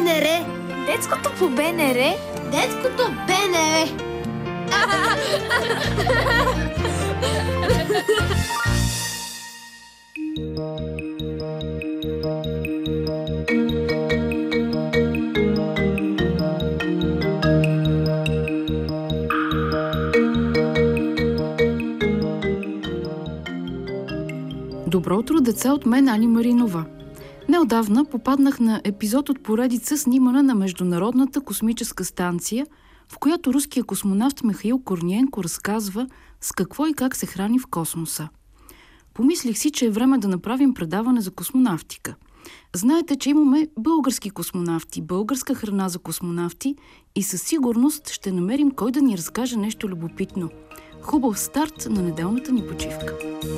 БНР. Детското по БНР. Детското БНР. Добро утро, деца, от мен Ани Маринова. Неотдавна попаднах на епизод от поредица, снимана на Международната космическа станция, в която руският космонавт Михаил Корниенко разказва с какво и как се храни в космоса. Помислих си, че е време да направим предаване за космонавтика. Знаете, че имаме български космонавти, българска храна за космонавти и със сигурност ще намерим кой да ни разкаже нещо любопитно. Хубав старт на неделната ни почивка.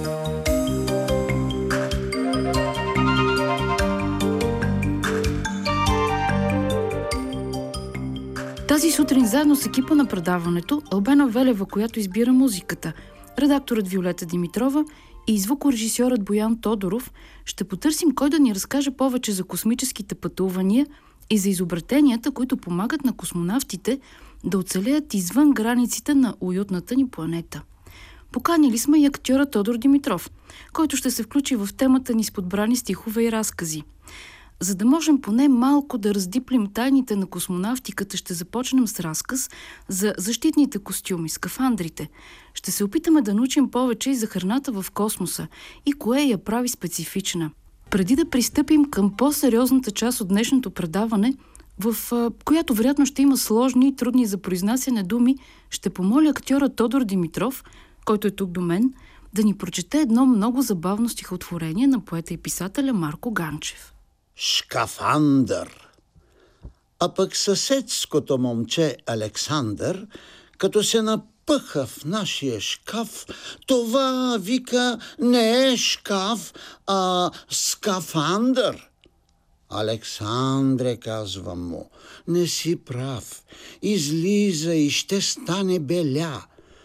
Тази сутрин заедно с екипа на предаването Албена Велева, която избира музиката, редакторът Виолета Димитрова и звукорежисьорът Боян Тодоров ще потърсим кой да ни разкаже повече за космическите пътувания и за изобретенията, които помагат на космонавтите да оцелеят извън границите на уютната ни планета. Поканили сме и актьора Тодор Димитров, който ще се включи в темата ни с подбрани стихове и разкази. За да можем поне малко да раздиплим тайните на космонавтиката, ще започнем с разказ за защитните костюми, скафандрите. Ще се опитаме да научим повече и за храната в космоса и кое я прави специфична. Преди да пристъпим към по-сериозната част от днешното предаване, в която вероятно ще има сложни и трудни за произнасяне думи, ще помоля актьора Тодор Димитров, който е тук до мен, да ни прочете едно много забавно стихотворение на поета и писателя Марко Ганчев. Шкафандър. А пък съседското момче Александър, като се напъха в нашия шкаф, това, вика, не е шкаф, а скафандър. Александре, казвам му, не си прав. Излиза и ще стане беля.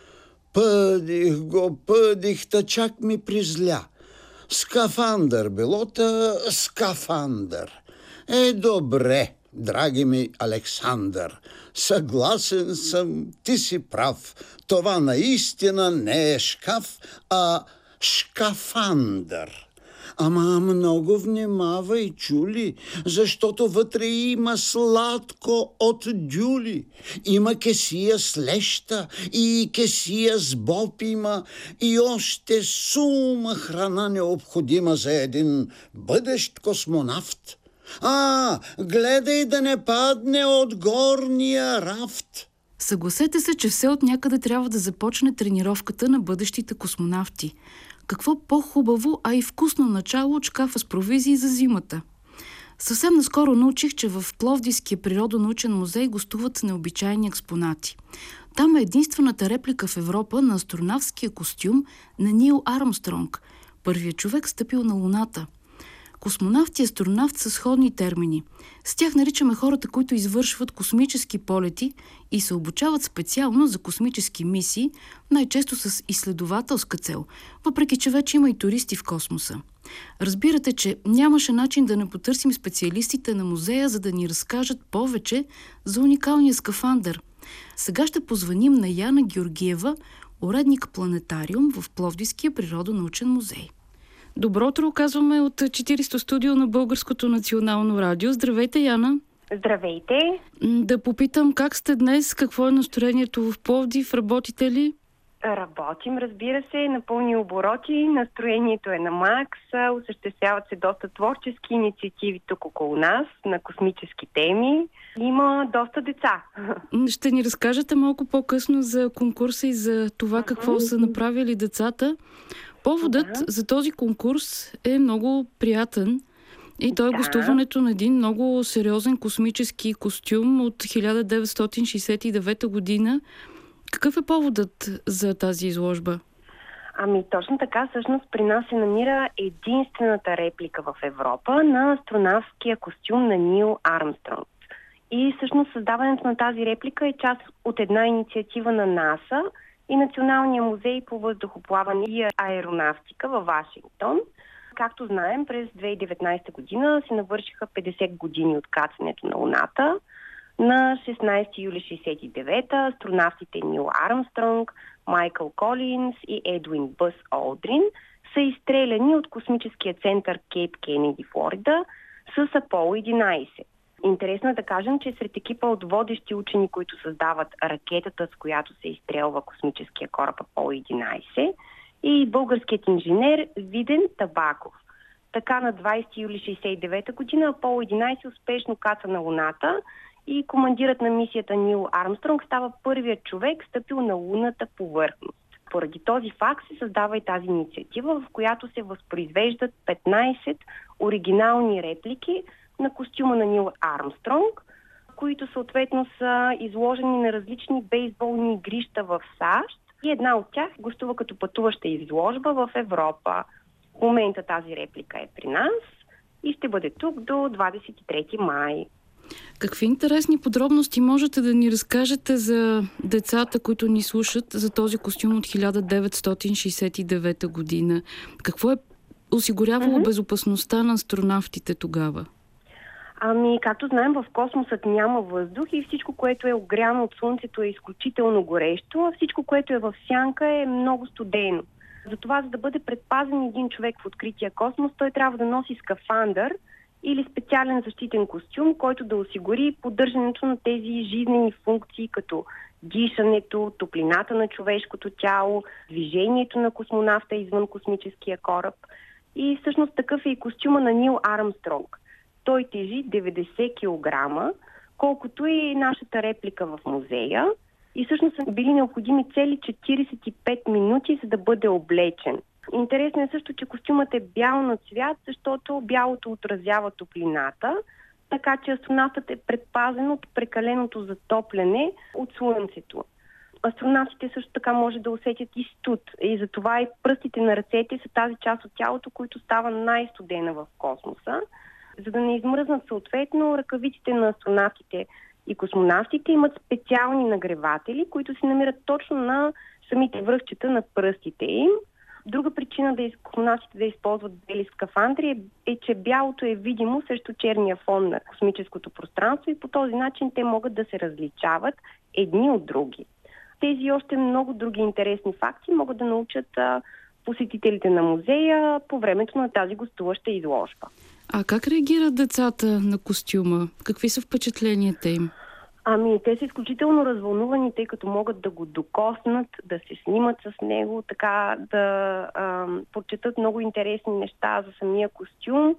Пъдих, та чак ми призля. Скафандър билота, скафандър. Добре, драги ми Александър, съгласен съм, ти си прав. Това наистина не е шкаф, а шкафандър. Ама много внимавай, чули, защото вътре има сладко от дюли. Има кесия с леща и кесия с боб има и още сума храна необходима за един бъдещ космонавт. Гледай да не падне от горния рафт. Съгласете се, че все от някъде трябва да започне тренировката на бъдещите космонавти. Какво по-хубаво, а и вкусно начало от шкафа с провизии за зимата. Съвсем наскоро научих, че в Пловдивския природонаучен музей гостуват необичайни експонати. Там е единствената реплика в Европа на астронавтския костюм на Нил Армстронг, първият човек стъпил на Луната. Космонавт и астронавт са сходни термини. С тях наричаме хората, които извършват космически полети и се обучават специално за космически мисии, най-често с изследователска цел, въпреки че вече има и туристи в космоса. Разбирате, че нямаше начин да не потърсим специалистите на музея, за да ни разкажат повече за уникалния скафандър. Сега ще позваним на Яна Георгиева, уредник планетариум в Пловдивския природонаучен музей. Добро утро, казваме от 40-то студио на Българското национално радио. Здравейте, Яна! Здравейте! Да попитам, как сте днес? Какво е настроението в Пловдив? Работите ли? Работим, разбира се, на пълни обороти. Настроението е на макс. Осъществяват се доста творчески инициативи тук около нас, на космически теми. Има доста деца. Ще ни разкажете малко по-късно за конкурса и за това какво са направили децата. Поводът за този конкурс е много приятен и то е гостуването на един много сериозен космически костюм от 1969 година. Какъв е поводът за тази изложба? Точно така, всъщност при нас се намира единствената реплика в Европа на астронавтския костюм на Нил Армстронг. И всъщност създаването на тази реплика е част от една инициатива на НАСА и Националния музей по въздухоплаване и аеронавтика във Вашингтон. Както знаем, през 2019 година се навършиха 50 години от кацането на Луната. На 16 юли 1969 астронавтите Нил Армстронг, Майкъл Колинс и Едуин Бъс Олдрин са изстреляни от космическия център Кейп Кенеди, Флорида, с Аполо 11. Интересно е да кажем, че сред екипа от водещи учени, които създават ракетата, с която се изстрелва космическия кораб Аполо 11, и българският инженер Виден Табаков. Така на 20 юли 1969 година Аполо 11 успешно каца на Луната и командирът на мисията Нил Армстронг става първият човек, стъпил на лунната повърхност. Поради този факт се създава и тази инициатива, в която се възпроизвеждат 15 оригинални реплики на костюма на Нил Армстронг, които съответно са изложени на различни бейсболни игрища в САЩ и една от тях гостува като пътуваща изложба в Европа. В момента тази реплика е при нас и ще бъде тук до 23 май. Какви интересни подробности можете да ни разкажете за децата, които ни слушат, за този костюм от 1969 година? Какво е осигурявало безопасността на астронавтите тогава? Както знаем, в космосът няма въздух и всичко, което е огряно от Слънцето, е изключително горещо, а всичко, което е в сянка, е много студено. Затова, за да бъде предпазен един човек в открития космос, той трябва да носи скафандър или специален защитен костюм, който да осигури поддържането на тези жизнени функции, като дишането, топлината на човешкото тяло, движението на космонавта извън космическия кораб. И всъщност такъв е и костюма на Нил Армстронг. Той тежи 90 кг, колкото и нашата реплика в музея. И всъщност са били необходими цели 45 минути, за да бъде облечен. Интересно е също, че костюмът е бял на цвят, защото бялото отразява топлината, така че астронавтът е предпазен от прекаленото затопляне от Слънцето. Астронавтите също така може да усетят и студ и затова и пръстите на ръцете са тази част от тялото, които става най-студена в космоса. За да не измръзнат съответно, ръкавиците на астронавтите и космонавтите имат специални нагреватели, които се намират точно на самите връхчета на пръстите им. Друга причина космонавтите да използват бели скафандри е, че бялото е видимо срещу черния фон на космическото пространство и по този начин те могат да се различават едни от други. Тези и още много други интересни факти могат да научат посетителите на музея по времето на тази гостуваща изложба. А как реагират децата на костюма? Какви са впечатленията им? Те са изключително развълнувани, тъй като могат да го докоснат, да се снимат с него, така да прочетат много интересни неща за самия костюм.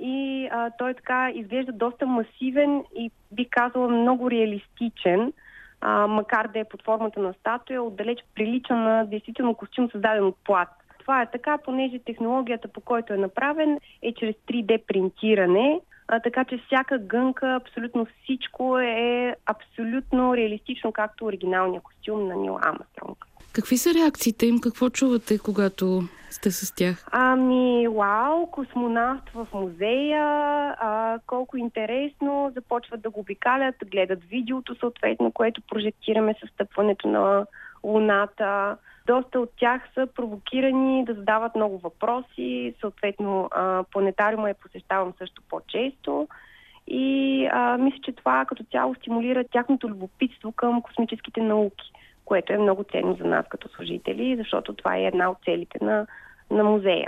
И той така изглежда доста масивен и би казала много реалистичен, макар да е под формата на статуя, отдалеч прилича на действително костюм, създаден от плат. Това е така, понеже технологията, по който е направен, е чрез 3D принтиране, така че всяка гънка, абсолютно всичко е абсолютно реалистично, както оригиналния костюм на Нил Армстронг. Какви са реакциите им? Какво чувате, когато сте с тях? Вау, космонавт в музея, колко интересно, започват да го обикалят, гледат видеото съответно, което прожектираме със стъпването на Луната. Доста от тях са провокирани да задават много въпроси, съответно планетариума я посещавам също по-често и мисля, че това като цяло стимулира тяхното любопитство към космическите науки, което е много ценно за нас като служители, защото това е една от целите на музея.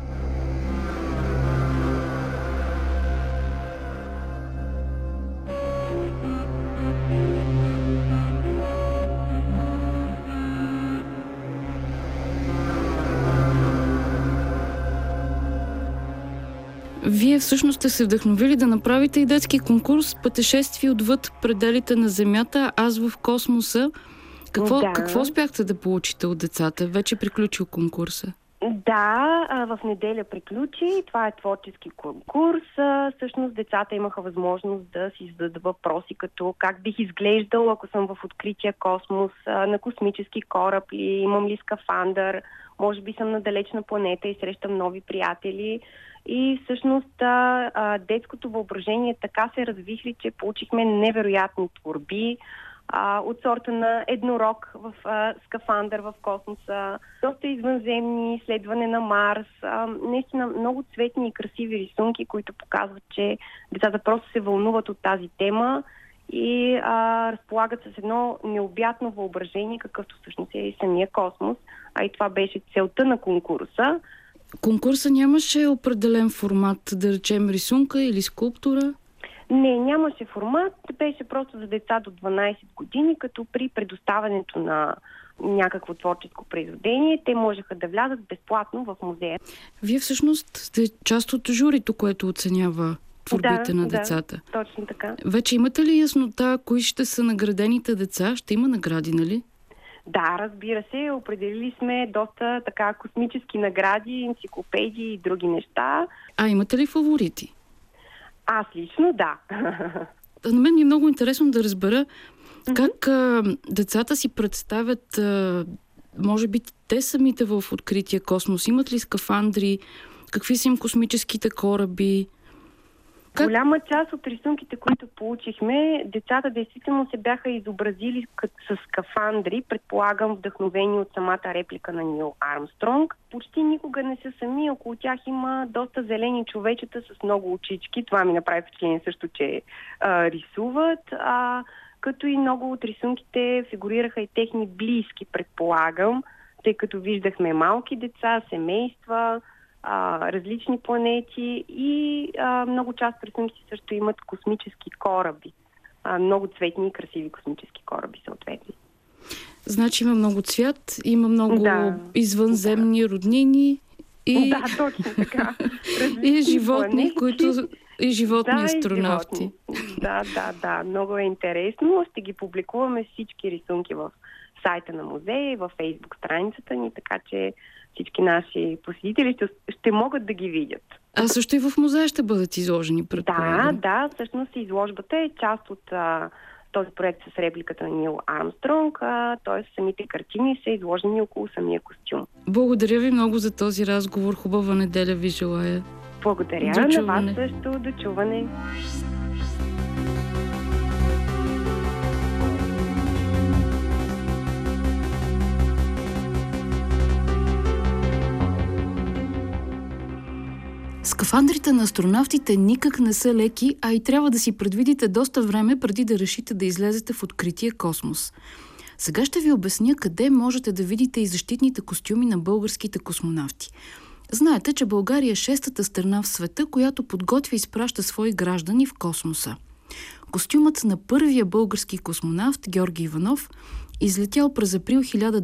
Вие всъщност сте се вдъхновили да направите и детски конкурс "Пътешествие отвъд пределите на Земята, аз в космоса". Какво успяхте да получите от децата? Вече приключил конкурса. Да, в неделя приключи. Това е творчески конкурс. Всъщност децата имаха възможност да си зададат въпроси, като как бих изглеждал, ако съм в открития космос, на космически кораб ли, имам ли скафандър, може би съм на далечна планета и срещам нови приятели. И всъщност детското въображение така се развихри, че получихме невероятни творби. от сорта на еднорог в скафандър в космоса, доста извънземни, изследване на Марс, наистина много цветни и красиви рисунки, които показват, че децата просто се вълнуват от тази тема и разполагат с едно необятно въображение, какъвто всъщност е и самия космос, а и това беше целта на конкурса. Конкурса нямаше определен формат, да речем рисунка или скулптура? Не, нямаше формат, беше просто за деца до 12 години, като при предоставянето на някакво творческо произведение, те можеха да влязат безплатно в музея. Вие всъщност сте част от журито, което оценява творбите на децата. Да, точно така. Вече имате ли яснота, кои ще са наградените деца? Ще има награди, нали? Да, разбира се, определили сме доста така космически награди, енциклопедии и други неща. А имате ли фаворити? Аз лично да. На мен ми е много интересно да разбера как децата си представят, може би те самите в открития космос. Имат ли скафандри? Какви са им космическите кораби? Голяма част от рисунките, които получихме, децата действително се бяха изобразили с скафандри, предполагам вдъхновени от самата реплика на Нил Армстронг. Почти никога не са сами, около тях има доста зелени човечета с много очички. Това ми направи впечатление също, че рисуват. Като и много от рисунките фигурираха и техни близки, предполагам, тъй като виждахме малки деца, семейства, различни планети и много част от рисунките също имат космически кораби. Много цветни и красиви космически кораби, съответно. Значи има много цвят, има много извънземни роднини и... Да, точно така. И животни, и животни астронавти. Да. Много е интересно. Ще ги публикуваме всички рисунки в сайта на музея и във Фейсбук страницата ни, така че всички наши посетители ще могат да ги видят. А също и в музея ще бъдат изложени, предполагам. Да, всъщност изложбата е част от този проект с репликата на Нил Армстронг, т.е. самите картини са изложени около самия костюм. Благодаря ви много за този разговор. Хубава неделя ви желая. Благодаря на вас също. До чуване. Скафандрите на астронавтите никак не са леки, а и трябва да си предвидите доста време преди да решите да излезете в открития космос. Сега ще ви обясня къде можете да видите и защитните костюми на българските космонавти. Знаете, че България е 6-та страна в света, която подготвя и изпраща свои граждани в космоса. Костюмът на първия български космонавт Георги Иванов, излетял през април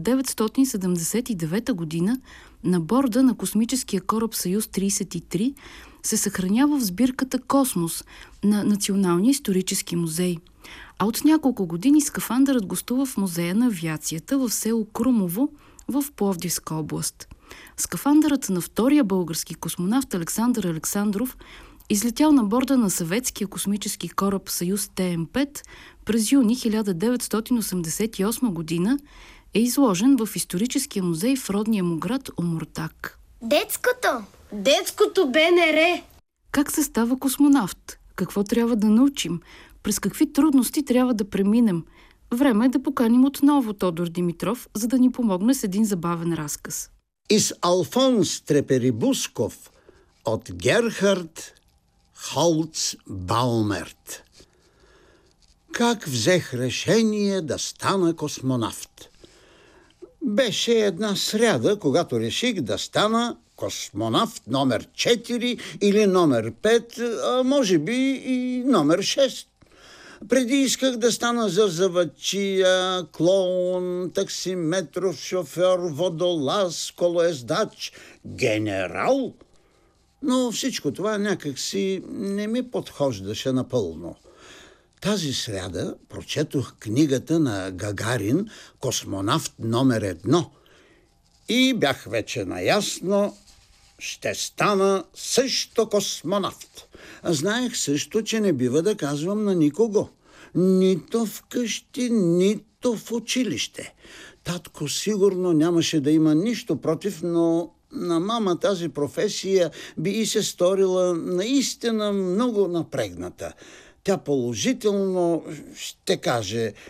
1979 година на борда на космическия кораб Съюз-33, се съхранява в сбирката Космос на Националния исторически музей. А от няколко години скафандърът гостува в Музея на авиацията в село Крумово в Пловдивска област. Скафандърът на втория български космонавт Александър Александров, излетял на борда на съветския космически кораб Съюз ТМ-5 през юни 1988 година, е изложен в историческия музей в родния му град Омуртаг. Детското БНР! Как се става космонавт? Какво трябва да научим? През какви трудности трябва да преминем? Време е да поканим отново Тодор Димитров, за да ни помогне с един забавен разказ. Из Алфонс Треперибусков от Герхард Холцбаумерт. Как взех решение да стана космонавт? Беше една сряда, когато реших да стана космонавт номер 4 или номер 5, а може би и номер 6. Преди исках да стана зарзавачия, клоун, таксиметров шофьор, водолаз, колоездач, генерал. Но всичко това някак си не ми подхождаше напълно. Тази сряда прочетох книгата на Гагарин «Космонавт номер 1» и бях вече наясно, ще стана също космонавт. Знаех също, че не бива да казвам на никого. Нито вкъщи, нито в училище. Татко сигурно нямаше да има нищо против, но на мама тази професия би и се сторила наистина много напрегната. Тя положително ще каже: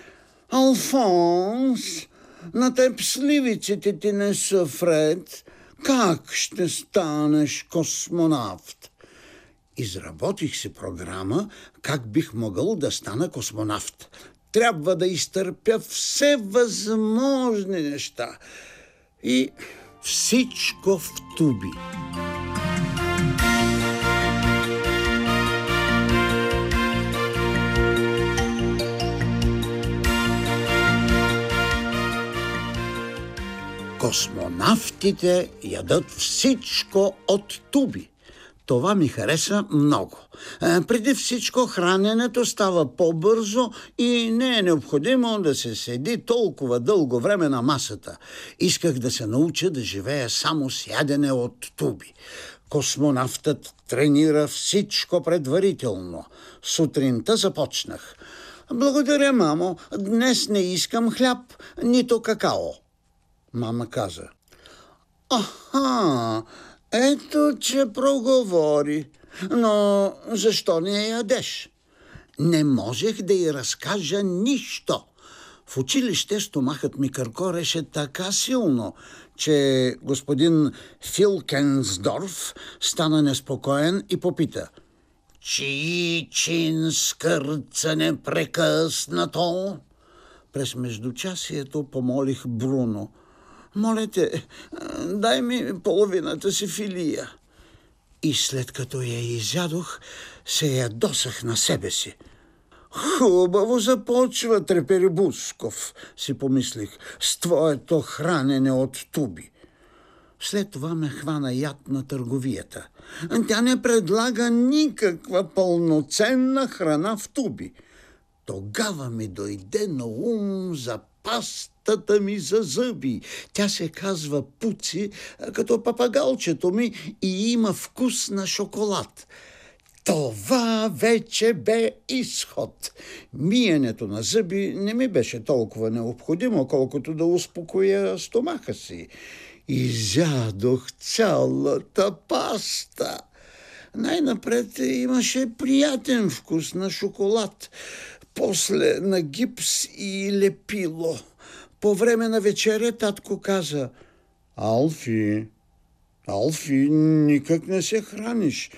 Алфонс, на теб сливиците ти не са вред. Как ще станеш космонавт? Изработих си програма как бих могъл да стана космонавт. Трябва да изтърпя все възможни неща. И всичко в туби. Космонавтите ядат всичко от туби. Това ми хареса много. Преди всичко храненето става по-бързо и не е необходимо да се седи толкова дълго време на масата. Исках да се науча да живея само с ядене от туби. Космонавтът тренира всичко предварително. Сутринта започнах. Благодаря, мамо, днес не искам хляб, нито какао. Мама каза. Аха, ето, че проговори. Но защо не ядеш? Не можех да й разкажа нищо. В училище стомахът ми къркореше така силно, че господин Филкенсдорф стана неспокоен и попита. Чий чин скърца непрекъснато? През междучасието помолих Бруно. Моля те, дай ми половината си филия. И след като я изядох, се ядосах на себе си. Хубаво започва Треперебусков, си помислих, с твоето хранене от туби. След това ме хвана яд на търговията. Тя не предлага никаква пълноценна храна в туби. Тогава ми дойде на ум за пастата ми за зъби. Тя се казва Пуци, като папагалчето ми, и има вкус на шоколад. Това вече бе изход. Миенето на зъби не ми беше толкова необходимо, колкото да успокоя стомаха си. Изядох цялата паста. Най-напред имаше приятен вкус на шоколад, после на гипс и лепило. По време на вечеря татко каза: Алфи, никак не се храниш.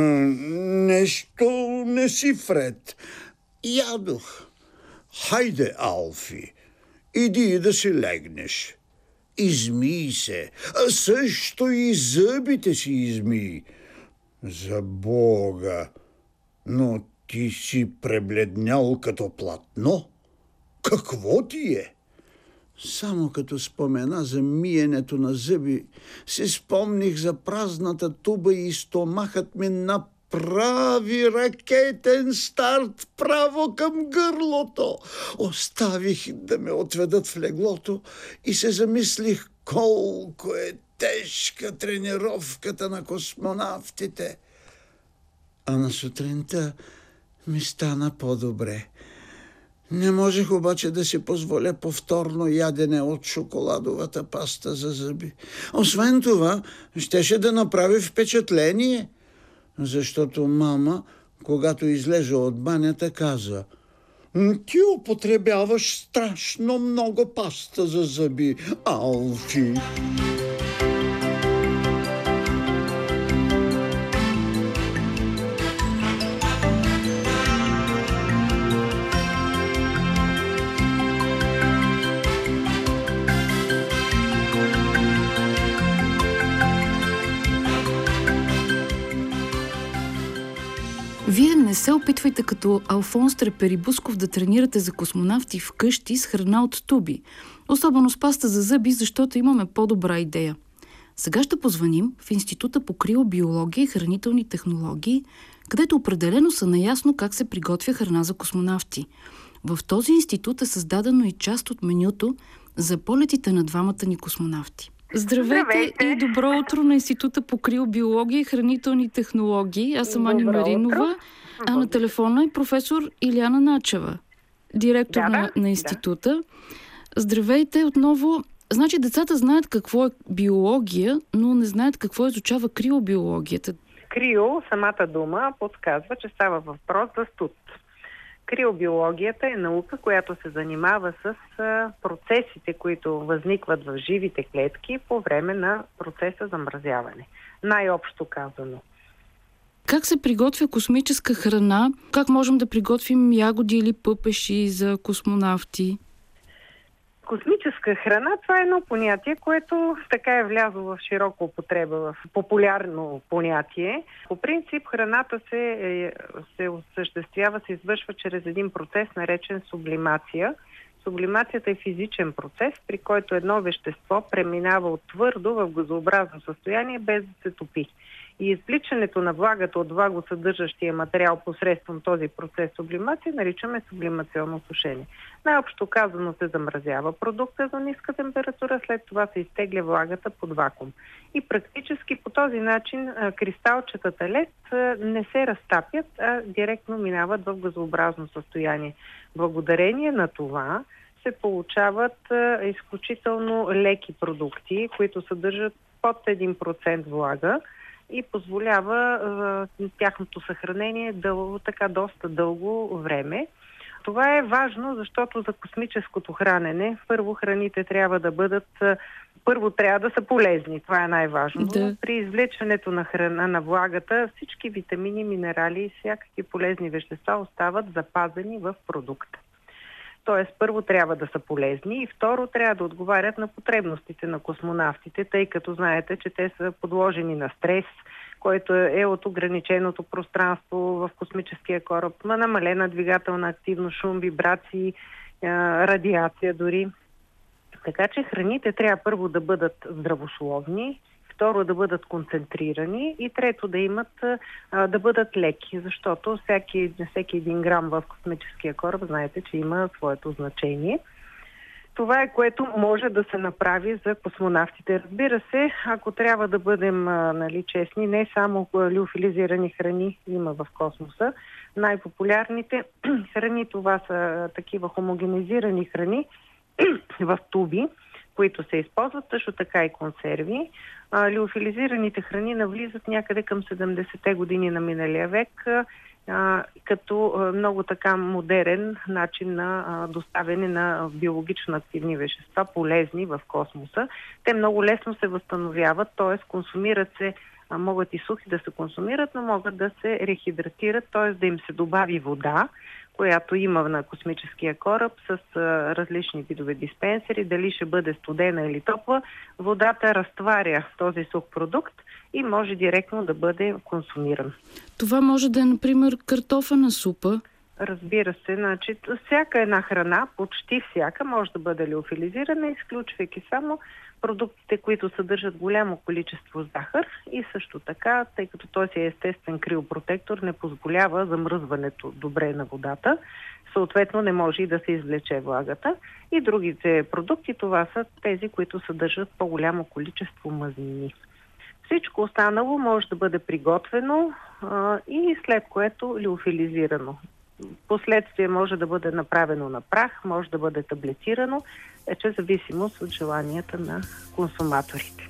Нещо не си вред. Ядох. Хайде, Алфи, иди да си легнеш. Измий се. Също и зъбите си измий. За Бога, но ти си пребледнял като платно. Какво ти е? Само като спомена за миенето на зъби, си спомних за празната туба и стомахът ми направи ракетен старт право към гърлото. Оставих да ме отведат в леглото и се замислих колко е тежка тренировката на космонавтите. А на сутринта ми стана по-добре. Не можех обаче да си позволя повторно ядене от шоколадовата паста за зъби. Освен това, щеше да направи впечатление, защото мама, когато излезе от банята, каза: ти употребяваш страшно много паста за зъби, Алфи. Вие не се опитвайте като Алфонс Треперебусков да тренирате за космонавти вкъщи с храна от туби. Особено с паста за зъби, защото имаме по-добра идея. Сега ще позвъним в Института по криобиология и хранителни технологии, където определено са наясно как се приготвя храна за космонавти. В този институт е създадено и част от менюто за полетите на двамата ни космонавти. Здравейте и добро утро на Института по криобиология и хранителни технологии. Аз съм Ани Маринова, а на телефона е професор Илияна Начева, директор на института. Здравейте отново. Значи децата знаят какво е биология, но не знаят какво изучава криобиологията. Крио, самата дума, подсказва, че става въпрос за студ. Криобиологията е наука, която се занимава с процесите, които възникват в живите клетки по време на процеса замразяване. Най-общо казано. Как се приготвя космическа храна? Как можем да приготвим ягоди или пъпеши за космонавти? Космическа храна, това е едно понятие, което така е влязло в широка употреба, в популярно понятие. По принцип, храната се осъществява, се извършва чрез един процес, наречен сублимация. Сублимацията е физичен процес, при който едно вещество преминава от твърдо в газообразно състояние, без да се топи. И извличането на влагата от влагосъдържащия материал посредством този процес сублимация наричаме сублимационно сушение. Най-общо казано се замразява продукта за ниска температура, след това се изтегля влагата под вакуум. И практически по този начин кристалчетата лед не се разтапят, а директно минават в газообразно състояние. Благодарение на това се получават изключително леки продукти, които съдържат под 1% влага, и позволява тяхното съхранение доста дълго време. Това е важно, защото за космическото хранене първо трябва да са полезни. Това е най-важно. Да. При извличането на храна на влагата всички витамини, минерали и всякакви полезни вещества остават запазени в продукта. Тоест, първо трябва да са полезни и второ трябва да отговарят на потребностите на космонавтите, тъй като знаете, че те са подложени на стрес, който е от ограниченото пространство в космическия кораб, намалена двигателна активност, шум, вибрации, радиация дори. Така че храните трябва първо да бъдат здравословни, второ да бъдат концентрирани и трето да бъдат леки, защото всеки 1 грам в космическия кораб, знаете, че има своето значение. Това е, което може да се направи за космонавтите. Разбира се, ако трябва да бъдем честни, не само лиофилизирани храни има в космоса. Най-популярните храни това са такива хомогенизирани храни в туби, които се използват, също така и консерви. Лиофилизираните храни навлизат някъде към 70-те години на миналия век, като много така модерен начин на доставяне на биологично активни вещества, полезни в космоса. Те много лесно се възстановяват, т.е. консумират се, могат и сухи да се консумират, но могат да се рехидратират, т.е. да им се добави вода, която има на космическия кораб с различни видове диспенсери, дали ще бъде студена или топла, водата разтваря този сух продукт и може директно да бъде консумиран. Това може да е, например, картофена супа. Разбира се, всяка една храна, почти всяка, може да бъде лиофилизирана, изключвайки само продуктите, които съдържат голямо количество захар и също така, тъй като той си е естествен криопротектор, не позволява замръзването добре на водата, съответно не може и да се извлече влагата. И другите продукти, това са тези, които съдържат по-голямо количество мазнини. Всичко останало може да бъде приготвено и след което лиофилизирано. Последствие може да бъде направено на прах, може да бъде таблетирано, вече зависимост от желанията на консуматорите.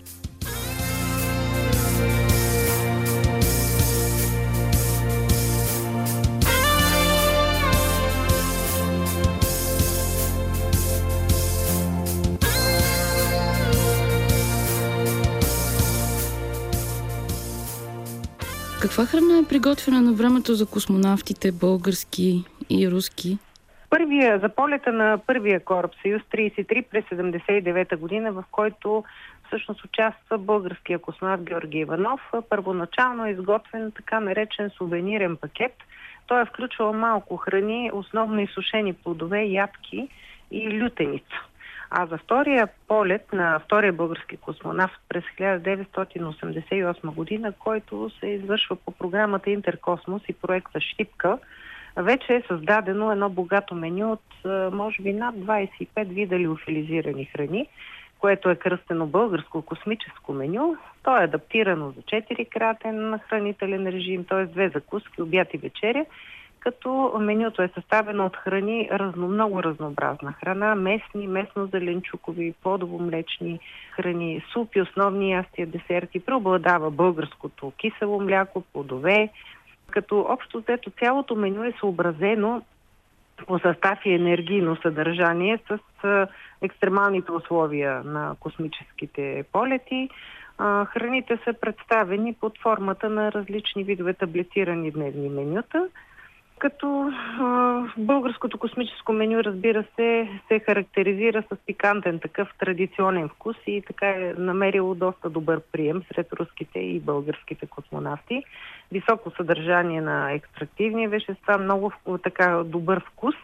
Каква храна е приготвена на времето за космонавтите, български и руски? За полета на първия кораб Съюз 33 през 79-та година, в който всъщност участва българския космонавт Георги Иванов, първоначално е изготвен така наречен сувенирен пакет. Той е включвал малко храни, основно изсушени плодове, ядки и лютеница. А за втория полет на втория български космонавт през 1988 година, който се извършва по програмата Интеркосмос и проекта Шипка, вече е създадено едно богато меню от може би над 25 вида лиофилизирани храни, което е кръстено българско космическо меню. То е адаптирано за 4-кратен хранителен режим, т.е. 2 закуски, обяд и вечеря, като менюто е съставено от храни, много разнообразна храна, местни, местно-зеленчукови, плодово-млечни храни, супи, основни ястия, десерти. Преобладава българското кисело мляко, плодове, като общо взето цялото меню е съобразено по състав и енергийно съдържание с екстремалните условия на космическите полети. Храните са представени под формата на различни видове таблетирани дневни менюта, като българското космическо меню, разбира се характеризира с пикантен такъв традиционен вкус и така е намерило доста добър прием сред руските и българските космонавти. Високо съдържание на екстрактивни вещества, много така добър вкус,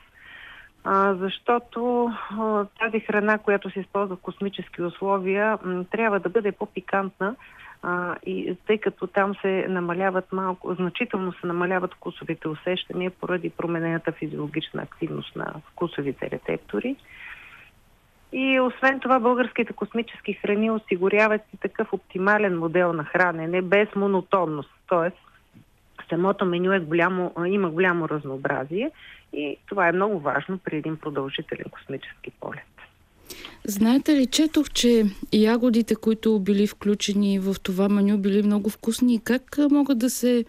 защото тази храна, която се използва в космически условия, трябва да бъде по-пикантна, и тъй като там се намаляват значително се намаляват вкусовите усещания поради променената физиологична активност на вкусовите рецептори. И освен това, българските космически храни осигуряват и такъв оптимален модел на хранене без монотонност. Тоест, самото меню има голямо разнообразие и това е много важно при един продължителен космически полет. Знаете ли, четох, че ягодите, които били включени в това меню, били много вкусни. Как могат да се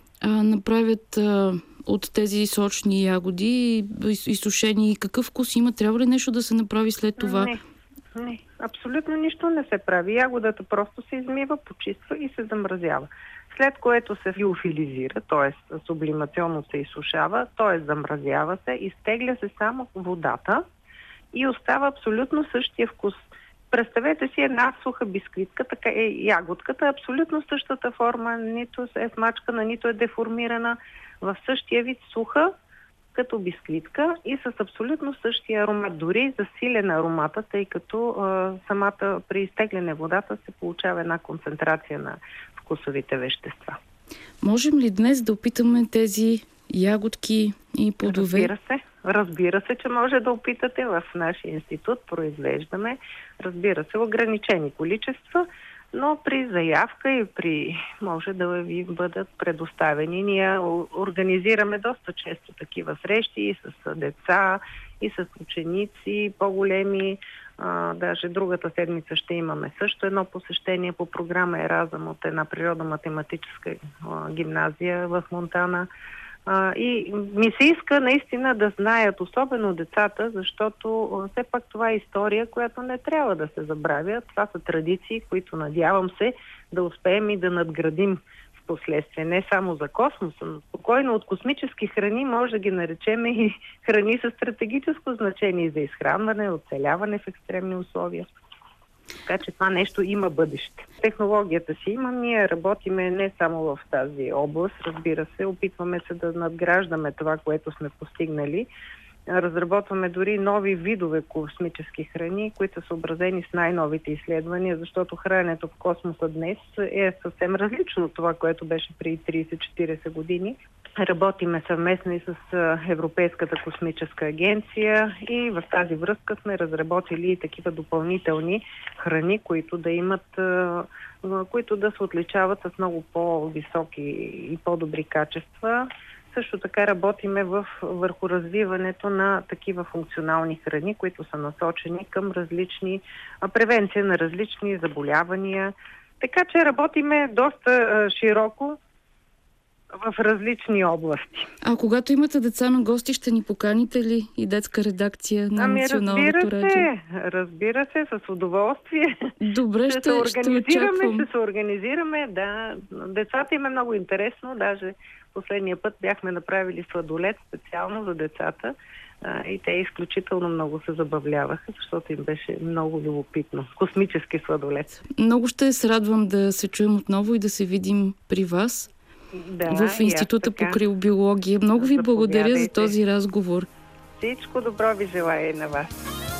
направят от тези сочни ягоди изсушени? Какъв вкус има? Трябва ли нещо да се направи след това? Не. Абсолютно нищо не се прави. Ягодата просто се измива, почиства и се замразява. След което се филофилизира, т.е. сублимационно се изсушава, т.е. замразява се, изтегля се само водата и остава абсолютно същия вкус. Представете си една суха бисквитка, така е ягодката, абсолютно същата форма, нито е смачкана, нито е деформирана, в същия вид суха, като бисквитка и с абсолютно същия аромат, дори засилена аромата, тъй като самата при изтегляне водата се получава една концентрация на вкусовите вещества. Можем ли днес да опитаме тези ягодки и плодове? Разбира се, че може да опитате. В нашия институт произвеждаме, разбира се, ограничени количества, но при заявка и може да ви бъдат предоставени. Ние организираме доста често такива срещи и с деца, и с ученици, по-големи. Даже другата седмица ще имаме също едно посещение по програма Еразъм от една природо-математическа гимназия в Монтана. И ми се иска наистина да знаят, особено децата, защото все пак това е история, която не трябва да се забравя. Това са традиции, които надявам се да успеем и да надградим в последствие. Не само за космоса, но спокойно от космически храни може да ги наречем и храни с стратегическо значение за изхранване, оцеляване в екстремни условия. Така че това нещо има бъдеще. Технологията си има, ние работиме не само в тази област, разбира се, опитваме се да надграждаме това, което сме постигнали. Разработваме дори нови видове космически храни, които са съобразени с най-новите изследвания, защото храненето в космоса днес е съвсем различно от това, което беше преди 30-40 години. Работиме съвместно и с Европейската космическа агенция и в тази връзка сме разработили и такива допълнителни храни, които да се отличават с много по-високи и по-добри качества. Също така работиме върху развиването на такива функционални храни, които са насочени към превенция на различни заболявания. Така че работиме доста широко в различни области. А когато имате деца на гости, ще ни поканите ли и детска редакция на Националното радио? Разбира се, с удоволствие. Добре, ще очаквам. Ще се организираме, да. Децата им е много интересно, даже последния път бяхме направили сладолед специално за децата и те изключително много се забавляваха, защото им беше много любопитно. Космически сладолед. Много ще се радвам да се чуем отново и да се видим при вас. Да, в Института по криобиология. Много ви благодаря за този разговор. Всичко добро ви желая и на вас.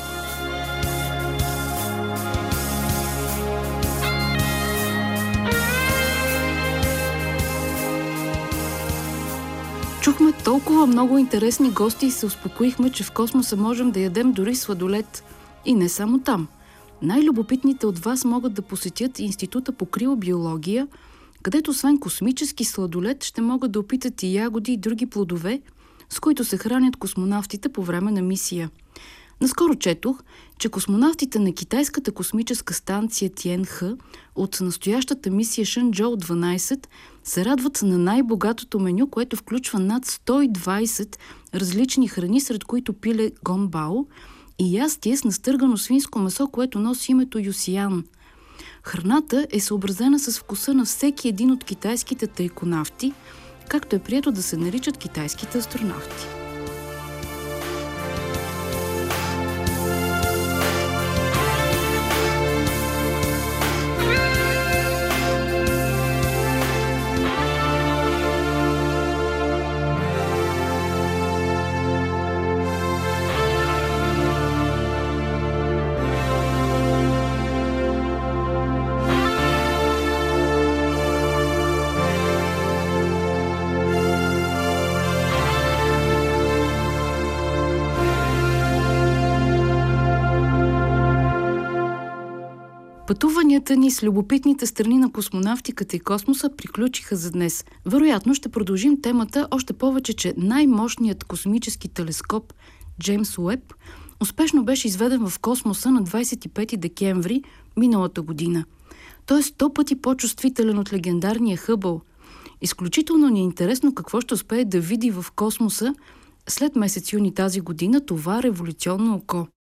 Чухме толкова много интересни гости и се успокоихме, че в космоса можем да ядем дори сладолед. И не само там. Най-любопитните от вас могат да посетят Института по криобиология, където освен космически сладолед ще могат да опитат и ягоди и други плодове, с които се хранят космонавтите по време на мисия. Наскоро четох, че космонавтите на китайската космическа станция Тиенх от настоящата мисия Шънчжоу 12 се радват на най-богатото меню, което включва над 120 различни храни, сред които пиле гонбао и ястие с настъргано свинско месо, което носи името юсиян. Храната е съобразена с вкуса на всеки един от китайските тайконавти, както е прието да се наричат китайските астронавти. Пътуванията ни с любопитните страни на космонавтиката и космоса приключиха за днес. Вероятно ще продължим темата, още повече, че най-мощният космически телескоп Джеймс Уеб успешно беше изведен в космоса на 25 декември миналата година. Той е 100 пъти по-чувствителен от легендарния Хъбъл. Изключително ни е интересно какво ще успее да види в космоса след месец юни тази година това революционно око.